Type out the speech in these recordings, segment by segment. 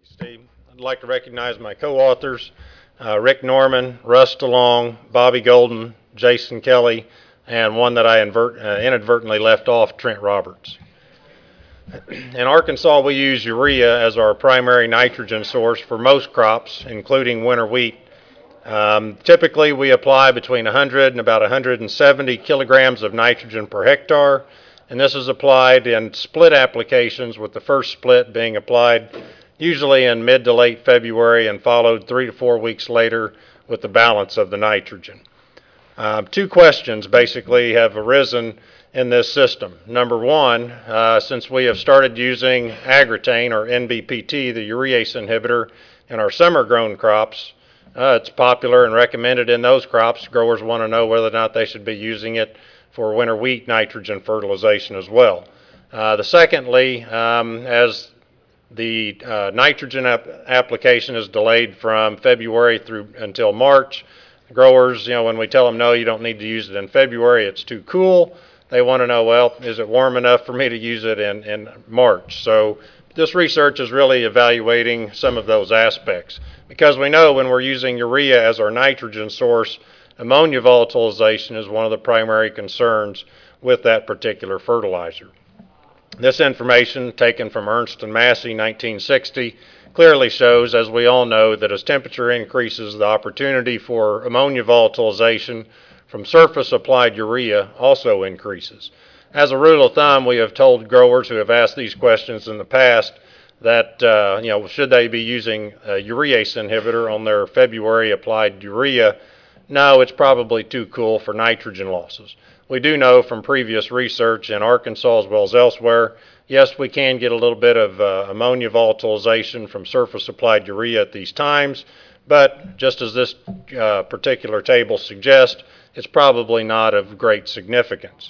Steve. I'd like to recognize my co-authors, Rick Norman, Russ DeLong, Bobby Golden, Jason Kelly, and one that I inadvertently left off, Trent Roberts. In Arkansas, we use urea as our primary nitrogen source for most crops, including winter wheat. Typically, we apply between 100 and about 170 kilograms of nitrogen per hectare, and this is applied in split applications, with the first split being applied usually in mid to late February and followed 3 to 4 weeks later with the balance of the nitrogen. Two questions basically have arisen in this system. Number one, since we have started using Agritane or NBPT, the urease inhibitor, in our summer grown crops, it's popular and recommended in those crops. Growers want to know whether or not they should be using it for winter wheat nitrogen fertilization as well. Secondly, as the nitrogen application is delayed from February through until March, growers, when we tell them, no, you don't need to use it in February, it's too cool, they want to know, well, is it warm enough for me to use it in March? So this research is really evaluating some of those aspects, because we know when we're using urea as our nitrogen source, ammonia volatilization is one of the primary concerns with that particular fertilizer. This information, taken from Ernst and Massey, 1960, clearly shows, as we all know, that as temperature increases, the opportunity for ammonia volatilization from surface-applied urea also increases. As a rule of thumb, we have told growers who have asked these questions in the past that, should they be using a urease inhibitor on their February-applied urea? No, it's probably too cool for nitrogen losses. We do know from previous research in Arkansas as well as elsewhere, yes, we can get a little bit of ammonia volatilization from surface-applied urea at these times, but just as this particular table suggests, it's probably not of great significance.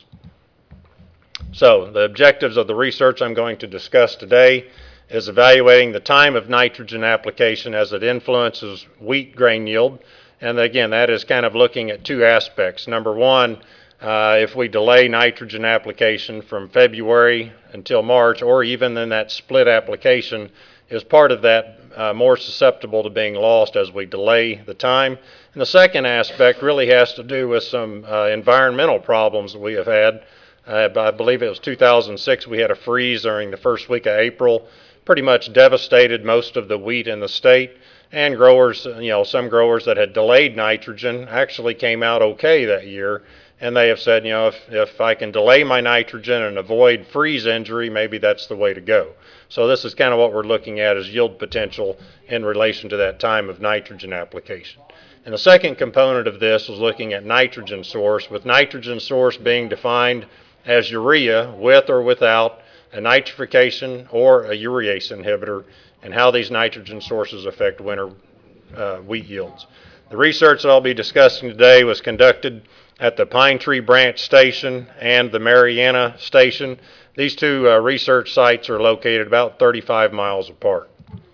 So the objectives of the research I'm going to discuss today is evaluating the time of nitrogen application as it influences wheat grain yield. And again, that is kind of looking at two aspects. Number one, if we delay nitrogen application from February until March, or even in that split application, is part of that more susceptible to being lost as we delay the time. And the second aspect really has to do with some environmental problems that we have had. I believe it was 2006, we had a freeze during the first week of April, pretty much devastated most of the wheat in the state. And growers, some growers that had delayed nitrogen actually came out okay that year. And they have said, if I can delay my nitrogen and avoid freeze injury, maybe that's the way to go. So this is kind of what we're looking at as yield potential in relation to that time of nitrogen application. And the second component of this is looking at nitrogen source, with nitrogen source being defined as urea with or without a nitrification or a urease inhibitor, and how these nitrogen sources affect winter wheat yields. The research that I'll be discussing today was conducted at the Pine Tree Branch Station and the Mariana Station. These two research sites are located about 35 miles apart.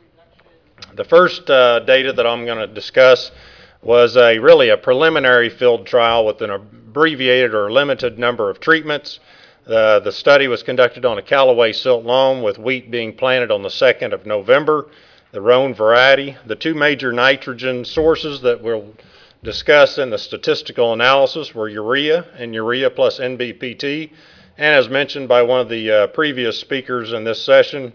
The first data that I'm going to discuss was really a preliminary field trial with an abbreviated or limited number of treatments. The study was conducted on a Callaway silt loam with wheat being planted on the 2nd of November, the Roan variety. The two major nitrogen sources that we'll discuss in the statistical analysis were urea and urea plus NBPT. And as mentioned by one of the previous speakers in this session,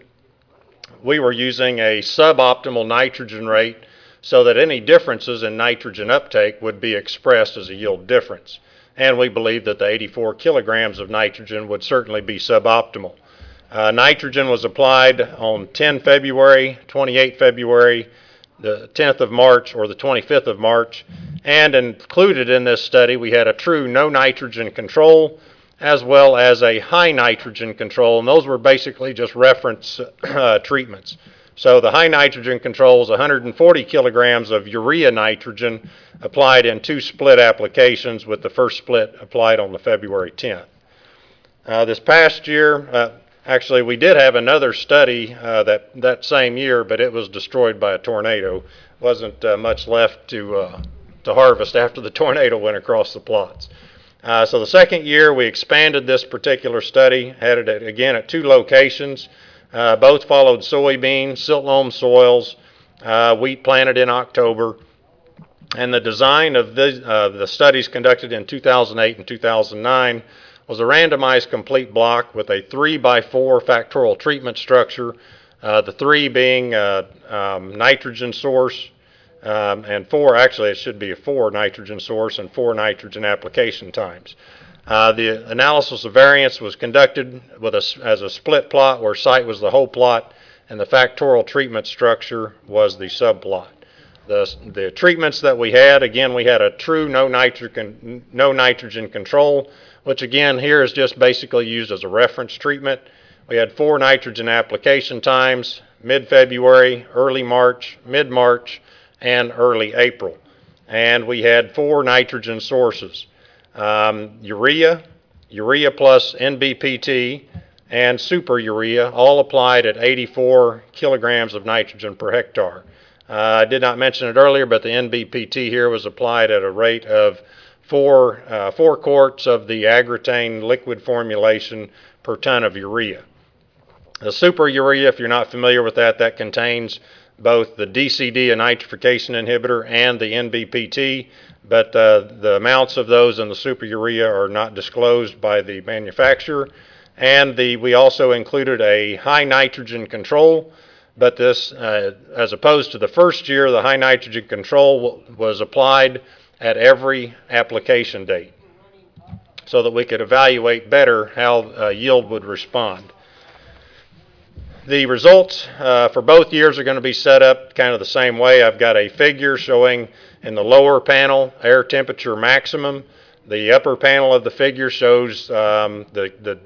we were using a suboptimal nitrogen rate so that any differences in nitrogen uptake would be expressed as a yield difference. And we believe that the 84 kilograms of nitrogen would certainly be suboptimal. Nitrogen was applied on 10 February, 28 February, the 10th of March, or the 25th of March. And included in this study, we had a true no nitrogen control as well as a high nitrogen control, and those were basically just reference treatments. So the high nitrogen control is 140 kilograms of urea nitrogen applied in two split applications, with the first split applied on the February 10th. This past year, actually we did have another study that same year, but it was destroyed by a tornado. Wasn't much left to harvest after the tornado went across the plots. So the second year we expanded this particular study, had it again at two locations. Both followed soybean, silt loam soils, wheat planted in October. And the design of the studies conducted in 2008 and 2009 was a randomized complete block with a 3x4 factorial treatment structure, the 3 being nitrogen source, and 4, actually it should be a 4 nitrogen source and 4 nitrogen application times. The analysis of variance was conducted as a split plot where site was the whole plot and the factorial treatment structure was the subplot. The treatments that we had, again, we had a true no nitrogen control, which again here is just basically used as a reference treatment. We had 4 nitrogen application times, mid-February, early March, mid-March, and early April. And we had 4 nitrogen sources, urea plus NBPT, and super urea, all applied at 84 kilograms of nitrogen per hectare. I did not mention it earlier, but the NBPT here was applied at a rate of 4 quarts of the Agritane liquid formulation per ton of urea. The super urea, if you're not familiar with that, that contains both the DCD, a nitrification inhibitor, and the NBPT, but the amounts of those in the super urea are not disclosed by the manufacturer. And we also included a high nitrogen control, but this, as opposed to the first year, the high nitrogen control was applied at every application date so that we could evaluate better how yield would respond. The results for both years are going to be set up kind of the same way. I've got a figure showing in the lower panel air temperature maximum. The upper panel of the figure shows the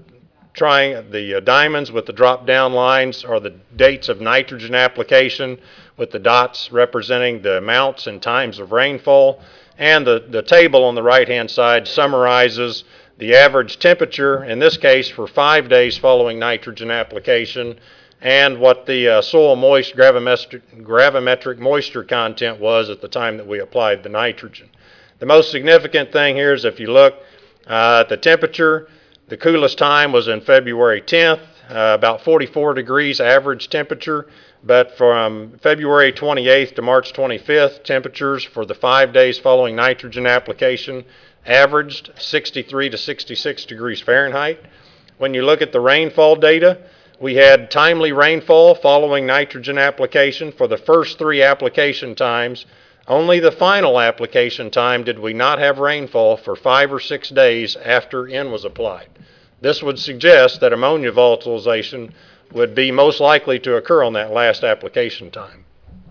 diamonds with the drop down lines are the dates of nitrogen application, with the dots representing the amounts and times of rainfall. And the table on the right hand side summarizes the average temperature, in this case for 5 days following nitrogen application, and what the soil moist gravimetric moisture content was at the time that we applied the nitrogen. The most significant thing here is if you look at the temperature, the coolest time was in February 10th, about 44 degrees average temperature, but from February 28th to March 25th, temperatures for the 5 days following nitrogen application averaged 63 to 66 degrees Fahrenheit. When you look at the rainfall data, we had timely rainfall following nitrogen application for the first 3 application times. Only the final application time did we not have rainfall for 5 or 6 days after N was applied. This would suggest that ammonia volatilization would be most likely to occur on that last application time.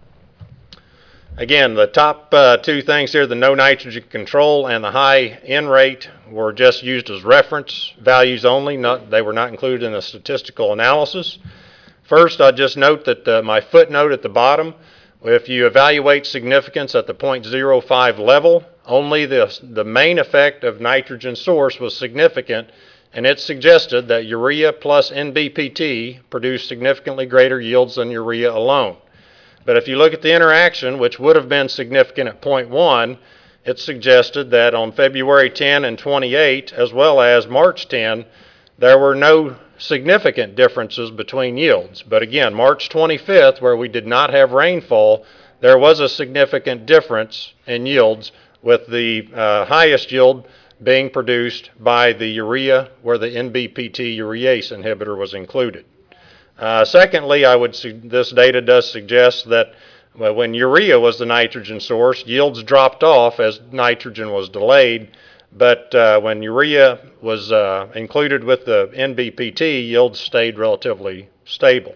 Again, the top 2 things here, the no nitrogen control and the high N rate, were just used as reference values only. They were not included in the statistical analysis. First, I'll just note that my footnote at the bottom, if you evaluate significance at the 0.05 level, only the main effect of nitrogen source was significant, and it suggested that urea plus NBPT produced significantly greater yields than urea alone. But if you look at the interaction, which would have been significant at 0.1, it suggested that on February 10 and 28, as well as March 10, there were no significant differences between yields. But again, March 25th, where we did not have rainfall, there was a significant difference in yields, with the highest yield being produced by the urea, where the NBPT urease inhibitor was included. Secondly, this data does suggest that when urea was the nitrogen source, yields dropped off as nitrogen was delayed, but when urea was included with the NBPT, yields stayed relatively stable.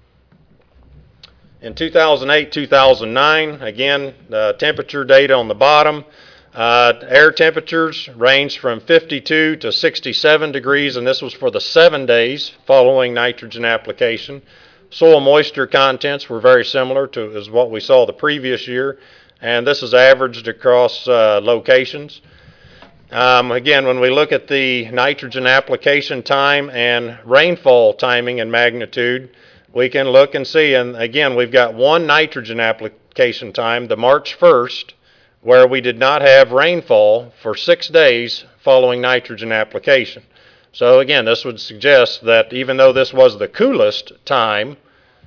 In 2008-2009, again, the temperature data on the bottom, air temperatures ranged from 52 to 67 degrees, and this was for the 7 days following nitrogen application. Soil moisture contents were very similar to as what we saw the previous year, and this is averaged across locations. Again, when we look at the nitrogen application time and rainfall timing and magnitude, we can look and see, and again, we've got one nitrogen application time, the March 1st, where we did not have rainfall for 6 days following nitrogen application. So again, this would suggest that even though this was the coolest time,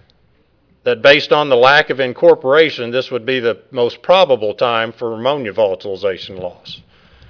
that based on the lack of incorporation, this would be the most probable time for ammonia volatilization loss.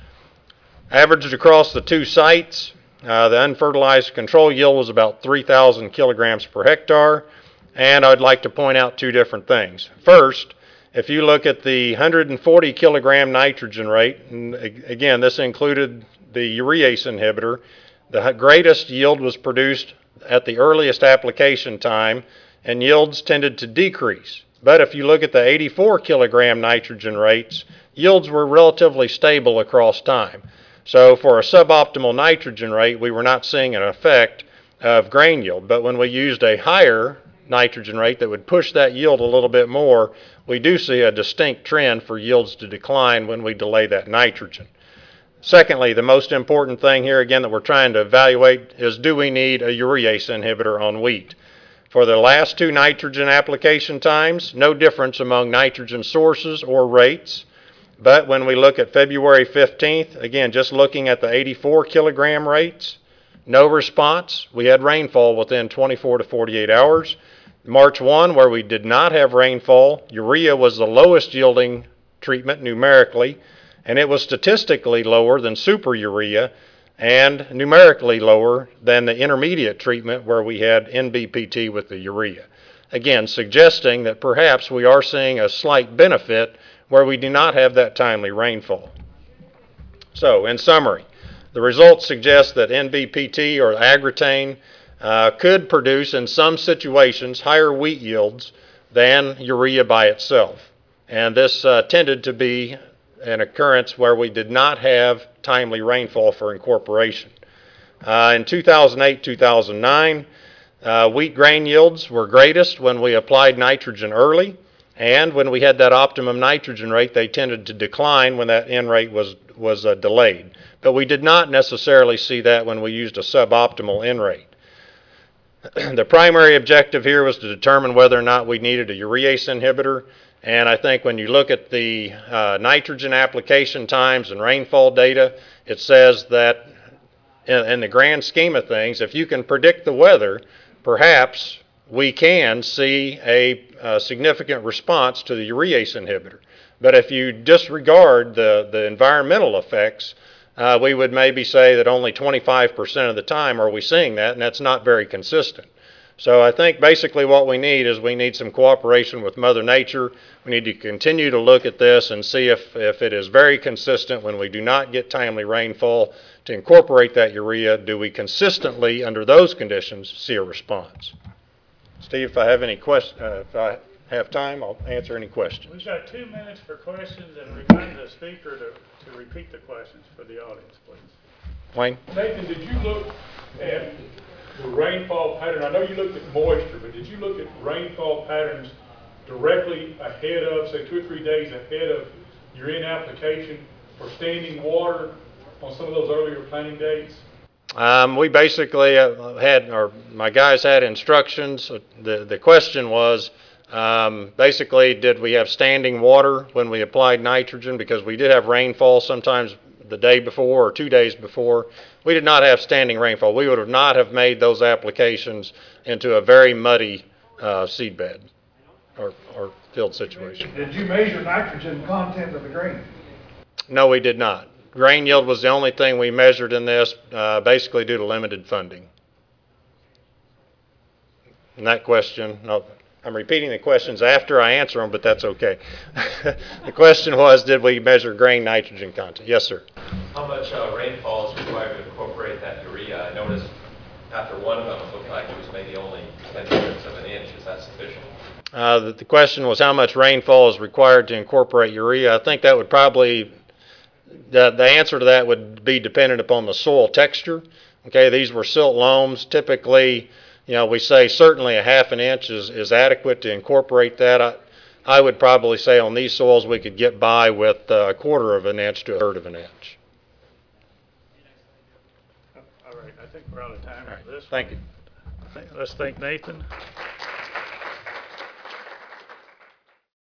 Averaged across the two sites, the unfertilized control yield was about 3,000 kilograms per hectare, and I'd like to point out two different things. First, if you look at the 140 kilogram nitrogen rate, and again, this included the urease inhibitor, the greatest yield was produced at the earliest application time, and yields tended to decrease. But if you look at the 84 kilogram nitrogen rates, yields were relatively stable across time. So for a suboptimal nitrogen rate, we were not seeing an effect of grain yield. But when we used a higher nitrogen rate that would push that yield a little bit more, we do see a distinct trend for yields to decline when we delay that nitrogen. Secondly, the most important thing here again that we're trying to evaluate is, do we need a urease inhibitor on wheat? For the last two nitrogen application times, no difference among nitrogen sources or rates. But when we look at February 15th, again, just looking at the 84 kilogram rates, no response. We had rainfall within 24 to 48 hours. March 1, where we did not have rainfall, urea was the lowest yielding treatment numerically, and it was statistically lower than super urea and numerically lower than the intermediate treatment where we had NBPT with the urea. Again, suggesting that perhaps we are seeing a slight benefit where we do not have that timely rainfall. So, in summary, the results suggest that NBPT or Agritane could produce in some situations higher wheat yields than urea by itself. And this tended to be an occurrence where we did not have timely rainfall for incorporation. In 2008-2009, wheat grain yields were greatest when we applied nitrogen early, and when we had that optimum nitrogen rate, they tended to decline when that N rate was delayed. But we did not necessarily see that when we used a suboptimal N rate. The primary objective here was to determine whether or not we needed a urease inhibitor, and I think when you look at the nitrogen application times and rainfall data, it says that in the grand scheme of things, if you can predict the weather, perhaps we can see a significant response to the urease inhibitor. But if you disregard the environmental effects, we would maybe say that only 25% of the time are we seeing that, and that's not very consistent. So I think basically what we need is we need some cooperation with Mother Nature. We need to continue to look at this and see if it is very consistent when we do not get timely rainfall to incorporate that urea. Do we consistently, under those conditions, see a response? Steve, if I have any questions, if I have time, I'll answer any questions. We've got 2 minutes for questions, and remind the speaker to repeat the questions for the audience, please. Wayne? Nathan, did you look at the rainfall pattern? I know you looked at moisture, but did you look at rainfall patterns directly ahead of, say, 2 or 3 days ahead of your in application for standing water on some of those earlier planting dates? We basically had, or my guys had instructions. The question was basically, did we have standing water when we applied nitrogen? Because we did have rainfall sometimes the day before or 2 days before. We did not have standing rainfall. We would not have made those applications into a very muddy seed bed or field situation. Did you measure nitrogen content of the grain? No, we did not. Grain yield was the only thing we measured in this, basically due to limited funding. And that question, no, I'm repeating the questions after I answer them, but that's okay. The question was, did we measure grain nitrogen content? Yes, sir. How much rainfall is required to incorporate that urea? I noticed after one of them, it looked like it was maybe only 10/10 of an inch. Is that sufficient? The question was how much rainfall is required to incorporate urea. I think that would probably, the answer to that would be dependent upon the soil texture. Okay, these were silt loams. Typically, you know, we say certainly a half an inch is adequate to incorporate that. I would probably say on these soils we could get by with a quarter of an inch to a third of an inch. All right, I think we're out of time for this. Thank you. Let's thank Nathan.